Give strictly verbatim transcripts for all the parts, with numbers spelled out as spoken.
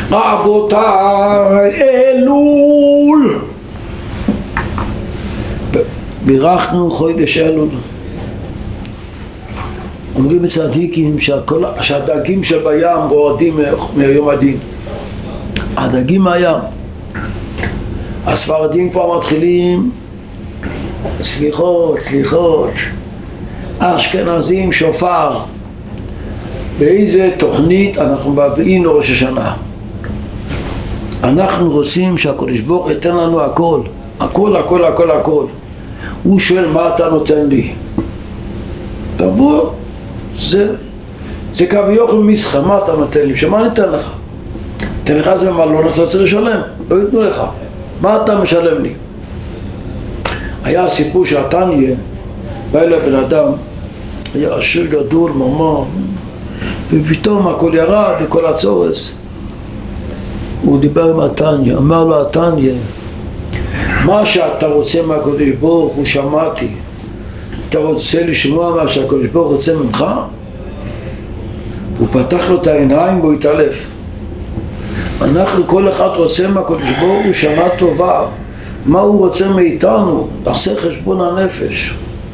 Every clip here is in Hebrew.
רבותיי, אלול, בירכנו חודש אלול. אומרים הצדיקים שהדגים שבים רועדים מיום הדין, הדגים מהים. הספרדים כבר מתחילים סליחות, סליחות, אשכנזים שופר. באיזה תוכנית אנחנו מביאים לראש השנה? אנחנו רוצים שהקדוש ברוך הוא ייתן לנו הכל, הכל, הכל, הכל, הכל. הוא שואל מה אתה נותן לי? תבוא, זה, זה כביכול מסחר, מה אתה נותן לי? שמה ניתן לך? תן לך זה במלון, אתה צריך לשלם, לא ייתנו לך. מה אתה משלם לי? היה סיפור שהתניא, בא אליו בן אדם, היה עשיר גדול, ממש, ופתאום הכל ירד וכל הצורס. הוא דיבר עם התניא, אמר לו התניא, מה שאתה רוצה מהקדוש ברוך הוא שמעתי, אתה רוצה לשמוע מה שהקדוש ברוך הוא רוצה ממך? הוא פתח לו את העיניים והוא התעלף. אנחנו כל אחד רוצה מהקדוש ברוך הוא שנה טובה. מה הוא רוצה מאיתנו? נעשה חשבון הנפש.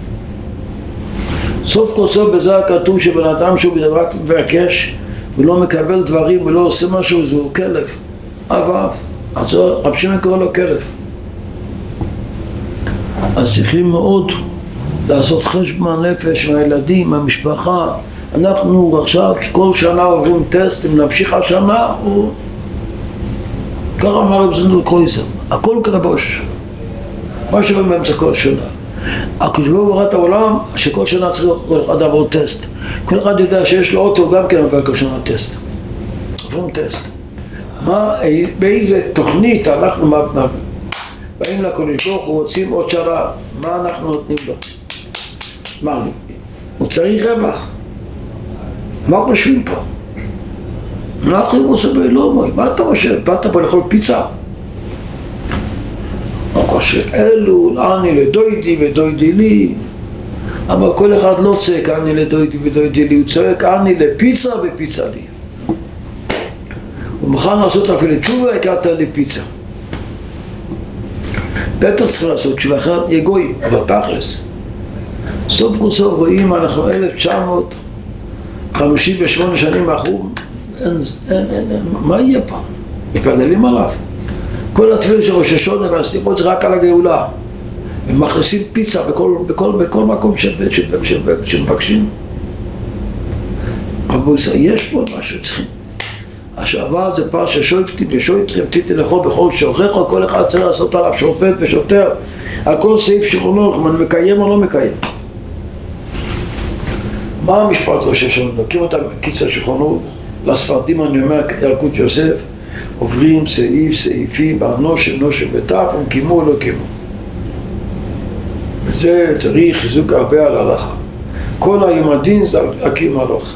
סוף כל סוף בזה הכתוב שבן אדם שהוא רק מבקש ולא מקבל דברים ולא עושה משהו, זהו כלב, אב אב. אז רב שמעון קורא לו כלב. אז צריכים מאוד לעשות חשבון הנפש מהילדים, מהמשפחה. אנחנו עכשיו כל שנה עוברים טסט, אם נמשיך השנה או... ככה אמר רב זונדל קרויזר, הכל כרבוש, מה שרואים באמצע כל שנה. הקדוש ברוך הוא ברא את העולם שכל שנה צריך כל אחד לעבור טסט. כל אחד יודע שיש לו אוטו גם כן עובר כל שנה טסט. עוברים טסט. מה, באיזה תוכנית אנחנו באים לקדוש ברוך הוא, רוצים עוד שנה, מה אנחנו נותנים לו? מה, הוא צריך רווח. מה חושבים פה? אנחנו עושה באלומוי, מה אתה חושב? באת פה לאכול פיצה? הוא חושב, אלול, אני לדוידי ודוידי לי. אבל כל אחד לא צועק אני לדוידי ודוידי לי, הוא צועק אני לפיצה ופיצה לי. הוא מוכן לעשות אפילו תשובה, הקעת לי פיצה. בטח צריך לעשות תשובה אחרת, יהיה גוי, אבל תכלס. סוף כל סוף רואים, אנחנו אלף תשע מאות חמישים ושמונה שנים אחרון, אין, אין, אין, אין, מה יהיה פה? מתפללים עליו. כל התפילה של ראש השונה והסליחות זה רק על הגאולה. הם מכניסים פיצה בכל, בכל, בכל מקום שמבקשים. אבל יש פה משהו צריכים. השעבר זה פעם ששופטי ושויטרי ותיתי לאכול בכל שוכח, כל אחד צריך לעשות עליו שופט ושוטר על כל סעיף שכרונו, אם אני מקיים או לא מקיים. מה המשפט ראש השונה? מכיר אותם בקיצר שכרונו? לספרדים אני אומר ילקוט יוסף, עוברים סעיף סעיפים באנושה נושה וטף, הם קימו או לא קימו. וזה צריך חיזוק הרבה על הלכה. כל הימדין זה הקים הלוך.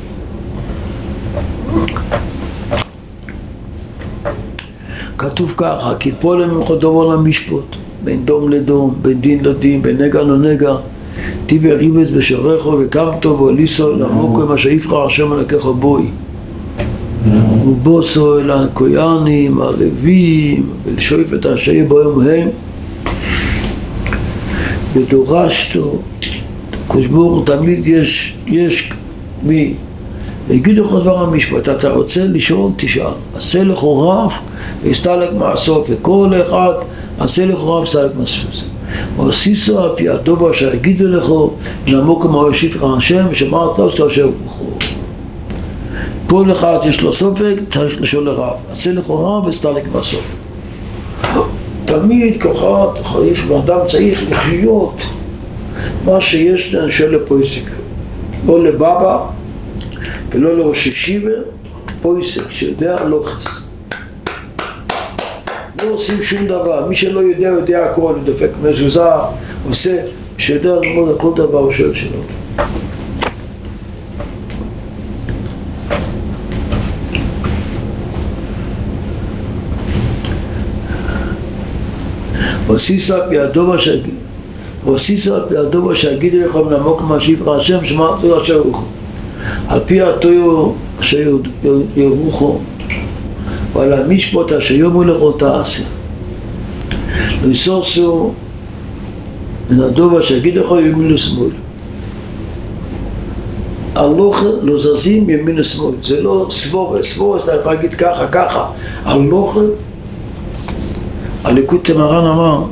כתוב ככה, כי פה למחו דובר למשפוט, בין דום לדום, בין דין לדין, בין נגע לנגע, טיבי ריבס בשורחו וקם טוב וליסו למוקו מה שיבחר השם הלקחו בוי. ובוסו אל הנקויאנים, הלווים, ולשויף את השעי בוים הם, ודורשתו, כושבור תמיד יש, יש מי, ויגידו לך דבר המשפט, אתה רוצה לשאול, תשאל, עשה לך רב והסתלק מהסוף, וכל אחד עשה לך רב והסתלק מהסוף. ועשיסו על פי הדובר שיגידו לך, נעמוק מה יושיף לך השם, ושמעת לו שאתה אשר ברכו. כל אחד יש לו סופק, צריך לשאול לרב, עשה לך רב והסתלק מהסוף. תמיד כוחת חריף, ואדם צריך לחיות מה שיש לאנשי לפויסיק, לא לבבא ולא לראש ישיבה, פויסיק שיודע הלוחס. לא עושים שום דבר, מי שלא יודע יודע הכל, דופק מזוזה, עושה, שיודע ללמוד הכל דבר הוא שואל שלו. ועשיסה פי הדובה שהגיד, ועשיסה פי הדובה שהגידו לכם נעמוק מה שיבחר השם, שמעת לו אשר ירוחו. על פי התויו אשר ירוחו, ועל המשפט אשר יאמרו לך תעשה. לא יסורסו מן הדוב אשר יגיד לך ימין ושמאל. הלוכה לא זזים ימין ושמאל, זה לא סבורה, סבורה אתה יכול להגיד ככה, ככה. הלוכה, הליקוטי מרן אמר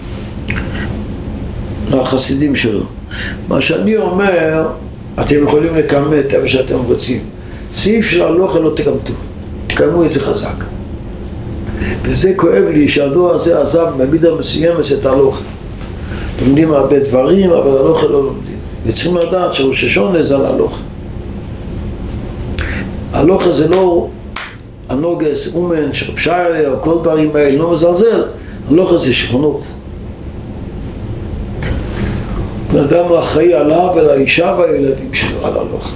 לחסידים שלו, מה שאני אומר, אתם יכולים לקמת איפה שאתם רוצים. סעיף של הלוכה לא תקמתו, תקמו את זה חזק. וזה כואב לי שהדור הזה עזב במידה מסוימת את הלוכה. לומדים הרבה דברים, אבל הלוכה לא לומדים. וצריכים לדעת שראש השונה זה על הלוכה. הלוכה זה לא הנוגס, אומן, שרפשיילה או כל דברים האלה, לא מזלזל. הלוכה זה שכנוך. האדם אחראי עליו ולאישה והילדים שלו על הלוכה.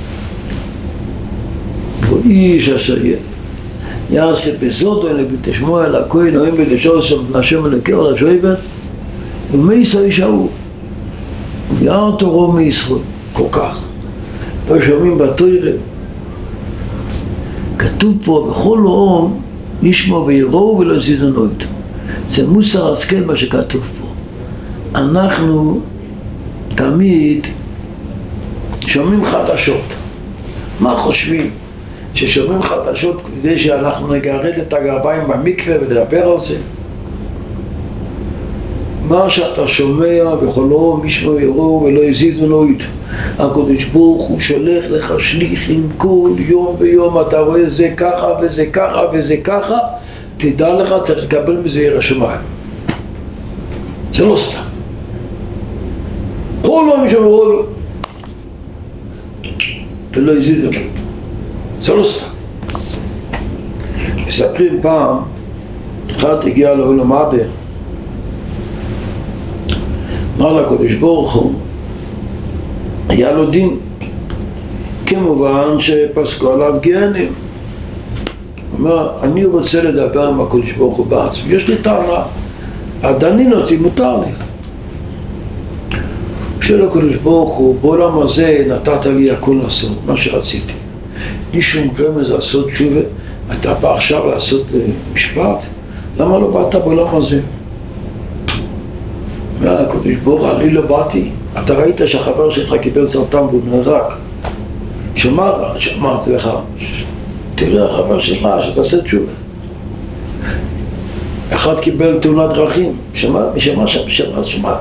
הוא איש אשר יעשה בזאת או לבית שמוע אל הכהן או אם בלשור שם נשם אלוקר על השואבת ומייסה ישאו ויער תורו מישראל כל כך לא שומעים בתוירה כתוב פה בכל לאום ישמעו ויראו ולא יזידנו איתו. זה מוסר השכל מה שכתוב פה. אנחנו תמיד שומעים חדשות. מה חושבים? ששומעים חדשות כדי שאנחנו נגרד את הגרביים במקווה ולדבר על זה? מה שאתה שומע וכולו משמעו יראו ולא יזידו נויד. הקדוש ברוך הוא שולח לך שליחים כל יום ויום, אתה רואה זה ככה וזה ככה וזה ככה, תדע לך צריך לקבל מזה ירא שמיים. זה לא סתם. כל יום משמעו יראו ולא יזידו נויד. זה לא סתם. מספרים פעם, אחד הגיע לעולם הבא, אמר לקדוש ברוך הוא, היה לו דין, כמובן שפסקו עליו גיהנם. הוא אומר, אני רוצה לדבר עם הקדוש ברוך הוא בעצמי, יש לי טענה, הדנין אותי, מותר לי. של הקדוש ברוך הוא, בעולם הזה נתת לי הכל לעשות, מה שרציתי. לי שום רמז לעשות תשובה, אתה בא עכשיו לעשות משפט, למה לא באת בעולם הזה? והקדוש ברוך הוא, אני לא באתי, אתה ראית שהחבר שלך קיבל סרטן והוא נהרג. שמעתי לך, תראה החבר שלך שתעשה תשובה. אחד קיבל תאונת דרכים, שמע, שמע, שמע, שמע.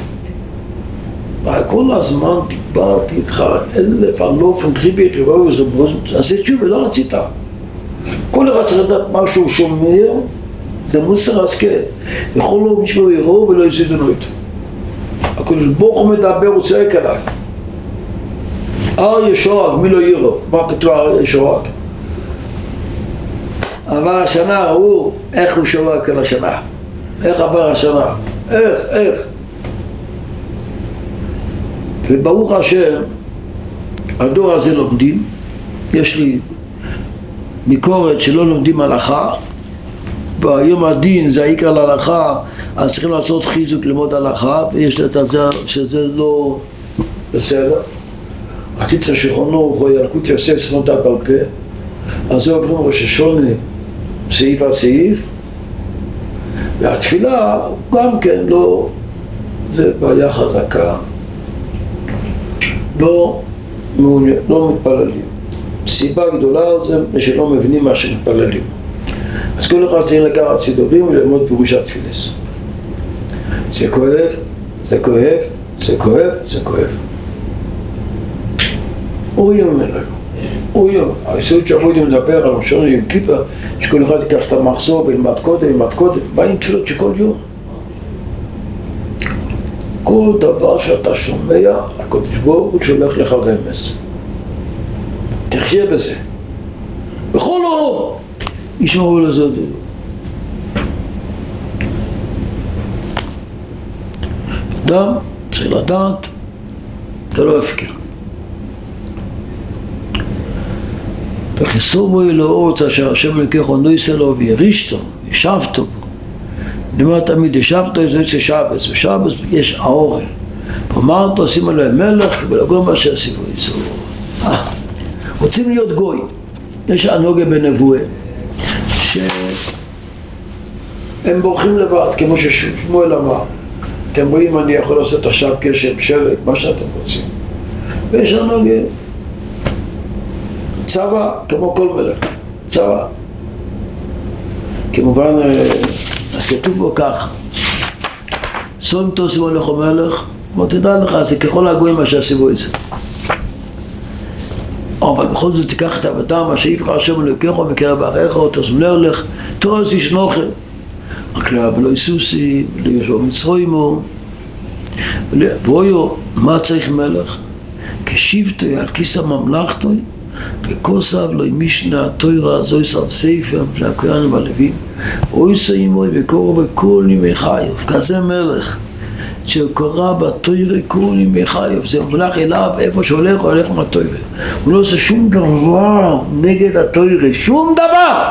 כל הזמן דיברתי איתך, אלף, אלופן, ריבי, ריבוי, תעשה תשובה, לא רצית. כל אחד צריך לדעת מה שהוא שומע, זה מוסר השכל. וכל לא משמעו יראו ולא יזידו נויד. הקדוש ברוך הוא מדבר, הוא צועק עליי. אר ישורק, מי לא יראו? מה כתוב אר ישורק? עבר השנה, הוא, איך הוא שורק על השנה? איך עבר השנה? איך, איך? וברוך השם, הדור הזה לומדים, יש לי ביקורת שלא לומדים הלכה, ביום הדין זה העיקר להלכה, אז צריכים לעשות חיזוק ללמוד הלכה, ויש לת על זה שזה לא בסדר. הקיצר שכרונו הוא ילקוט יוסף סמותה בעל פה, אז זה עוברים ראש השונה סעיף על סעיף, והתפילה גם כן לא, זה בעיה חזקה, לא, לא מתפללים. סיבה גדולה זה שלא מבינים מה שמתפללים. אז כל אחד צריך לקחת סידורים וללמוד פירוש התפילס. זה כואב, זה כואב, זה כואב, זה כואב. אוי אומר לנו, אוי אומר, היסוד שעבודי מדבר על ראשון יום כיפר, שכל אחד ייקח את המחזור וילמד קודם, ילמד קודם, מה עם תפילות שכל יום? כל דבר שאתה שומע, הקדוש ברוך הוא שולח לך רמז. תחיה בזה. בכל אור. ישמעו לזאת. אדם צריך לדעת, אתה לא הפקר. וחיסור בו אלוהות אשר השם לקחו נויסה לו וירישתו, ישבתו בו. אני אומר תמיד, ישבתו זה יצא שבס, ושבס יש האורל. ואמרת, עושים עליהם מלך, ולגוי מה שעשיבו יצאו. רוצים להיות גוי. יש הנוגה בנבואה. שהם בורחים לבד, כמו ששמואל אמר. אתם רואים, אני יכול לעשות עכשיו קשם, שלג, מה שאתם רוצים. ויש לנו צבא, כמו כל מלך, צבא. כמובן, אז כתוב בו ככה, שום תעשו מלך ומלך, בוא תדע לך, זה ככל הגויים מה שעשיבו את זה. אבל בכל זאת תיקח את עבדם, מה שיבחר השם אלוקיך ומקרב עריך, ותזמנר לך, תורה עשי שנוכל. רק לא בלוי סוסי, ולא ישבו מצרוימו, ואויו, מה צריך מלך? כשבטוי על כיס הממלכתוי, וכוסב לא משנה התוירה, זו יסד ספר, שהכהנים הלווים, אוי סיימוי וקורא בכל ימי חיוב, כזה מלך, שהוא קורא בתוירה כל ימי חיוב, זה מלך אליו, איפה שהולך, הוא הולך מהתוירה. הוא לא עושה שום דבר נגד התוירה, שום דבר!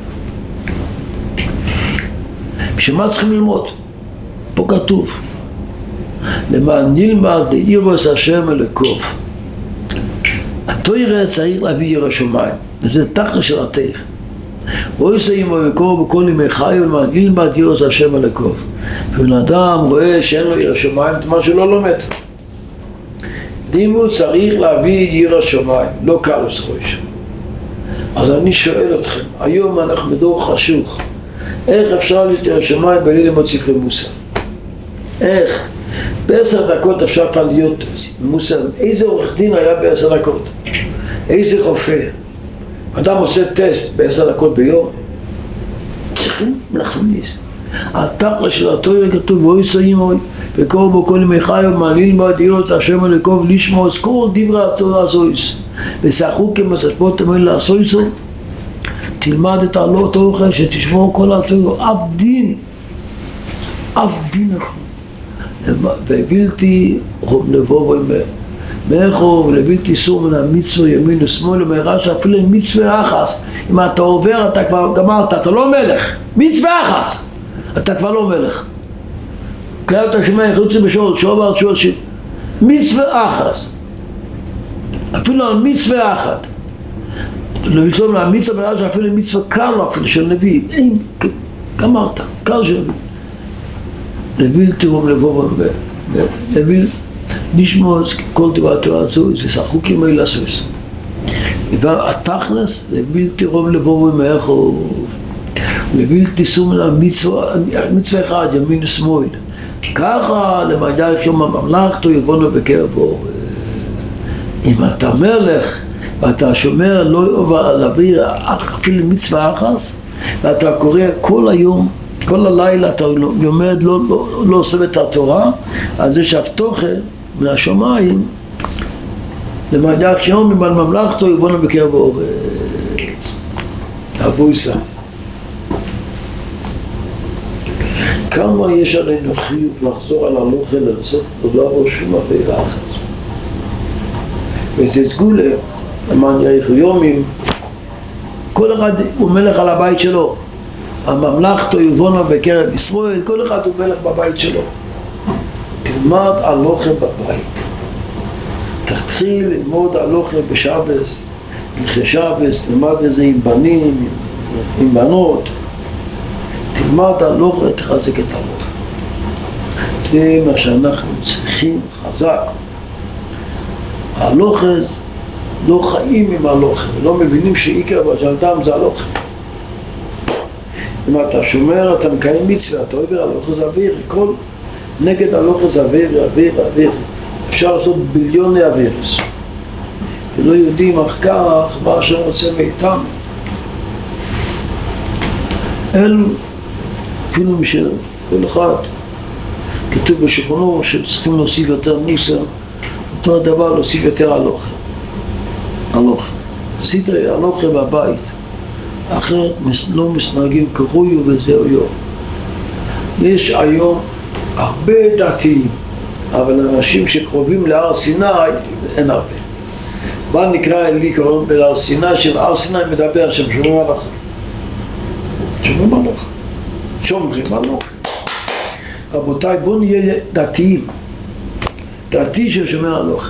בשביל מה צריכים ללמוד? פה כתוב, למען נלמד ליראת השם אלוקוף. התוירה צריך להביא ירא שמיים, וזה תכל'ס של התורה. אוי סיימו וקורא בכל ימי חיוב, למען נלמד יראת השם אלוקוף. ובן אדם רואה שאין לו ירא שמיים, את מה שלא לומד. אם הוא צריך להביא ירא שמיים, לא קלוס ראש. אז אני שואל אתכם, היום אנחנו בדור חשוך, איך אפשר לירא שמיים בלי ללמוד ספרי מוסר? איך? בעשר דקות אפשר כבר להיות מוסר. איזה עורך דין היה בעשר דקות? איזה רופא? אדם עושה טסט בעשר דקות ביום? צריכים להכניס. התכל'ס של התורה כתוב, ואוי סיימוי וקורא בו כל ימי חיוב, מה נלמד יראת השם אלוקוף לשמוע את כל דברי התורה הזויס, ושחוק כמספות תמיד לעשויסו, תלמד את העלות אוכל שתשמור כל התורה, אף דין, אף דין נכון. ובלתי לבוא מאחור ולבלתי סור מן המצווה ימין ושמאל ומהרה שאפילו עם מצווה אחס, אם אתה עובר אתה כבר גמרת, אתה לא מלך, מצווה אחס, אתה כבר לא מלך. כלל אתה שומע יחוצי בשול, שעובר שול שול, מצווה אחס, אפילו על מצווה אחת, לבצום לה מצווה מהרה שאפילו עם מצווה קל אפילו של נביא, אין, גמרת, קל של נביא. לביל תרום לבוא ולביל נשמוע כל דבר התורה הזו, זה שחוקים האלה לעשות. והתכל'ס, לביל תרום לבוא ומאחור, לביל תישום למצווה, מצווה אחד, ימין ושמאל. ככה למדייך יום הממלכתו יבונו בקרב אור. אם אתה מלך ואתה שומר לא יובל להביא אפילו מצווה אחס, ואתה קורא כל היום, כל הלילה אתה לומד, לא, לא, לא עושה את התורה, אז יש הבטוחה מן השמיים, למדייך יום עם הממלכתו יבונו בקרב אור. הבויסה. כמה יש עלינו חיוב לחזור על הלוכה לרצות, עוד לא עבור שום עבירה אחת. וזה סגולה, למען יאריכו יומים, כל אחד הוא מלך על הבית שלו. הממלכתו יבונו בקרב ישראל, כל אחד הוא מלך בבית שלו. תלמד הלוכה בבית. תתחיל ללמוד הלוכה בשבס, הלכי שבס, תלמד את זה עם בנים, עם, עם בנות. תלמד הלוכה, תחזק את הלוכה. זה מה שאנחנו צריכים חזק. הלוכה, לא חיים עם הלוכה, לא מבינים שעיקר בשלדם זה הלוכה. אם אתה שומר, אתה מקיים מצווה, אתה עובר הלוכה זה אוויר, כל נגד הלוכה זה אוויר, אוויר, אוויר. אפשר לעשות ביליוני אווירס. ולא יודעים אך כך מה שרוצה מאיתם. אלו, אפילו משל כל אחד, כתוב בשכונו שצריכים להוסיף יותר מוסר, אותו הדבר להוסיף יותר הלוכה. הלוכה. סדרי הלוכה בבית. אחרת לא מסנהגים כרויו וזהו יום. יש היום הרבה דתיים, אבל אנשים שקרובים להר סיני אין הרבה. מה נקרא לי קרוב להר סיני? שם הר סיני מדבר שם שומרים הלכה. שומרים הלכה. שומרים הלכה. רבותיי, בואו נהיה דתיים. דתי ששומר הלכה.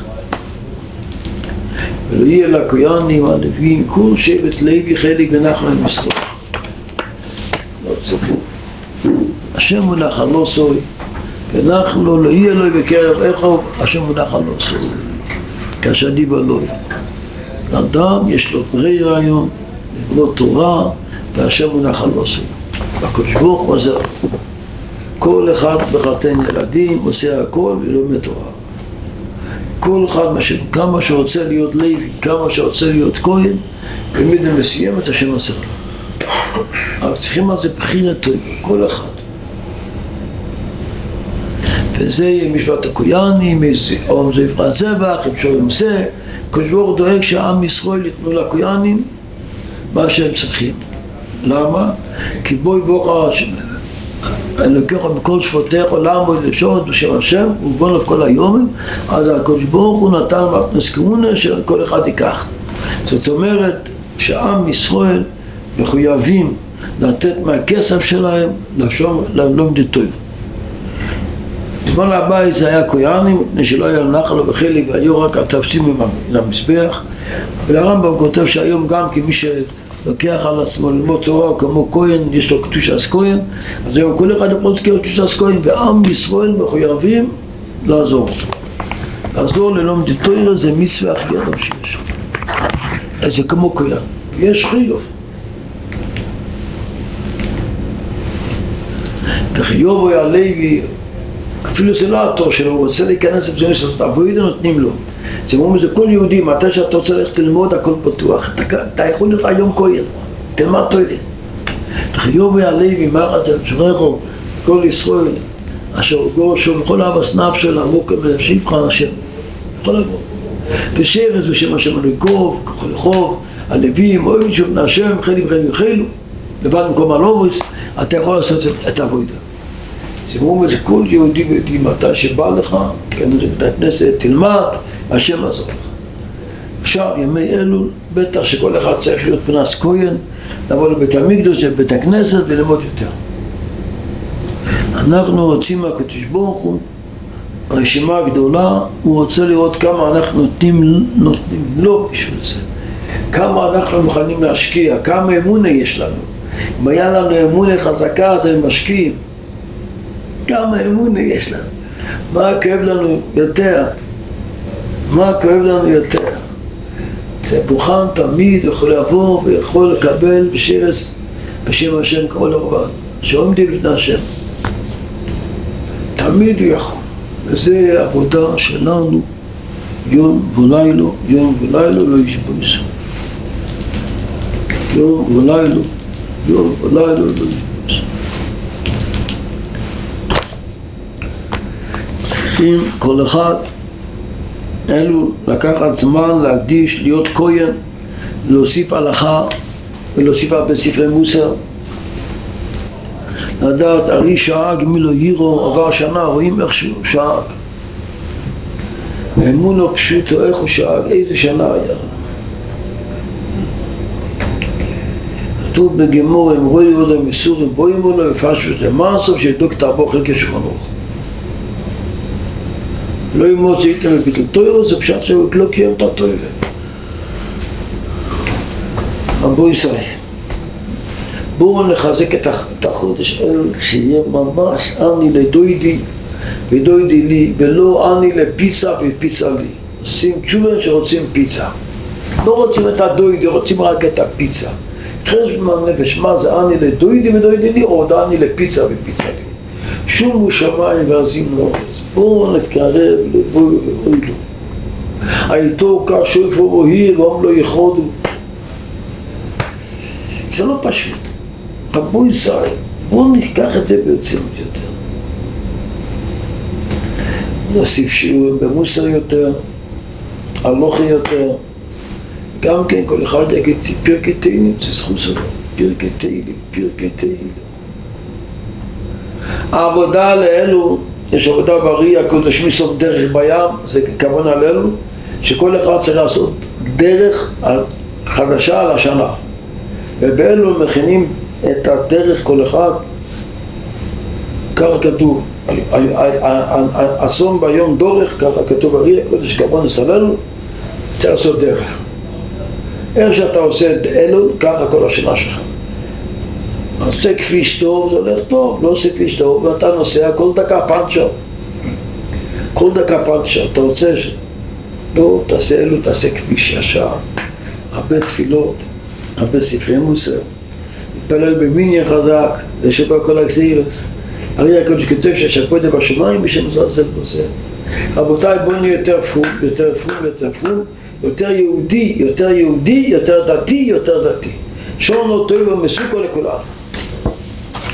ולא יהיה לכהנים, הלווים, כל שבט לוי חלק ונחמן מסתור. לא צריכים. השם מונח על לא סוי, ואנחנו לא יהיה אלוהי בקרב איכו, השם מונח על לא סוי, כאשר דיבר אלוהי. לאדם יש לו ברירה היום, ללמוד תורה, והשם מונח על לא סוי. הקדוש ברוך הוא עוזר. כל אחד בחתן ילדים עושה הכל ולומד תורה. כל אחד, כמה שרוצה להיות לוי, כמה שרוצה להיות כהן, במידה מסוימת השם עוזר לו. אבל צריכים על זה בחירה טובה, כל אחד. וזה יהיה משפט הכויאנים, או זה יפרע זבח, אם שואלים זה, הקדוש ברוך הוא דואג שהעם ישראל יתנו לכויאנים מה שהם צריכים. למה? כי בואי ברוך השם, אלוקיך בכל שבותיך עולם בו לשעות בשם השם ובון לב כל היומים, אז הקדוש ברוך הוא נתן מתנ"ס כהונה שכל אחד ייקח. זאת אומרת שעם ישראל מחויבים לתת מהכסף שלהם לשום ללומדי תורה. בזמן הבית זה היה כהנים, מפני שלא היה נחל וחלק והיו רק התפסים למזבח. ולרמב"ם כותב שהיום גם כמי שלוקח על עצמו ללמוד תורה כמו כהן, יש לו קדושת כהן, אז היום כל אחד יכול להזכיר קדושת כהן, ועם ישראל מחויבים לעזור. לעזור ללומדי תורה זה מצווה הכי גדולה שיש. זה כמו כהן, יש חיוב. וחיוב היה לוי, אפילו זה לא התור שלו, הוא רוצה להיכנס לבזוני לעשות עבודה, נותנים לו. זה אומרים, זה כל יהודי, מתי שאתה רוצה ללכת ללמוד, הכל פתוח. אתה, אתה יכול להיות היום כהן, תלמד תורה. וחיוב היה לוי, מראת שרחו, כל ישראל, אשר גור שום בכל אבס נפשו, עמוק ולשבחה השם. יכול לבוא. ושרס בשם השם אלוהיקוב, ככל לחוב, הלווים, אוהב לשום בני השם, חיילים חיילים וחילו, לבד מקום הלובוס, אתה יכול לעשות את העבודה. זה אומר שכל יהודי ויהודי מתי שבא לך, תכנס לבית הכנסת, תלמד, השם עזור לך. עכשיו, ימי אלול, בטח שכל אחד צריך להיות פנס כהן, לבוא לבית המקדוש, לבית הכנסת וללמוד יותר. אנחנו רוצים מהקדוש ברוך הוא, הרשימה הגדולה, הוא רוצה לראות כמה אנחנו נותנים, נותנים לו בשביל זה. כמה אנחנו מוכנים להשקיע, כמה אמונה יש לנו. אם היה לנו אמונה חזקה, אז הם משקיעים. כמה אמונה יש לנו. מה כאב לנו יותר? מה כאב לנו יותר? זה מוכן תמיד יכול לעבור ויכול לקבל בשרס בשם השם כל הרבן. שעומדים לפני השם. תמיד הוא יכול. וזה העבודה שלנו יום ולילה, יום ולילה לא ישבויס. יום ולילה, יום ולילה לא ישבויס. אם כל אחד אלו לקחת זמן להקדיש להיות כהן, להוסיף הלכה ולהוסיף בספרי מוסר, לדעת הרי שאג מי לא יירו, עבר שנה רואים איך שהוא שאג, אמונו פשוטו איך הוא שאג, איזה שנה היה. כתוב בגמור הם רואי עוד המסורים בואים לו ופשו זה מה הסוף שידוק תרבו חלקי שכנוך. לא ימוד זה איתם בביטל תוירו, זה פשט שהוא לא קיים את התוירה. רבו ישראל, בואו נחזק את החודש אל שיהיה ממש אני לדוידי ודוידי לי, ולא אני לפיצה ופיצה לי. עושים תשובה שרוצים פיצה. לא רוצים את הדוידי, רוצים רק את הפיצה. חשבון מהנפש, מה זה אני לדוידי ודוידי לי, או אני לפיצה ופיצה לי. שומו שמיים ועזים לארץ. בואו נתקרב לבואו ואוילו. הייתו כשופו בוהיר והם לא יחודו. זה לא פשוט. רבו ישראל, בואו ניקח את זה ברצינות יותר. נוסיף שיעורים במוסר יותר, הלוכי יותר. גם כן כל אחד יגיד פרקי תהילים, זה זכות שלו. פרקי תהילים, פרקי תהילים. העבודה לאלו, יש עבודה בריא, הקודש מסוף דרך בים, זה כוונה לאלו, שכל אחד צריך לעשות דרך חדשה על השנה. ובאלו מכינים את הדרך כל אחד, ככה כתוב, אסון ביום דורך, ככה כתוב בריא, הקודש כוונה סללו, צריך לעשות דרך. איך שאתה עושה את אלו, ככה כל השנה שלך. עושה כביש טוב, זה הולך טוב, לא עושה כביש טוב, ואתה נוסע כל דקה פנצ'ר. כל דקה פנצ'ר, אתה רוצה ש... לא, תעשה אלו, תעשה כביש ישר. הרבה תפילות, הרבה ספרי מוסר. מתפלל במיניה חזק, זה שבא כל הגזירס. הרי הקדוש כתוב שהשפוידה בשמיים בשם זלזל בזה. רבותיי, בואו נהיה יותר פרום, יותר פרום, יותר פרום, יותר יהודי, יותר יהודי, יותר דתי, יותר דתי. שון לא טוב ומסוכו לכולם.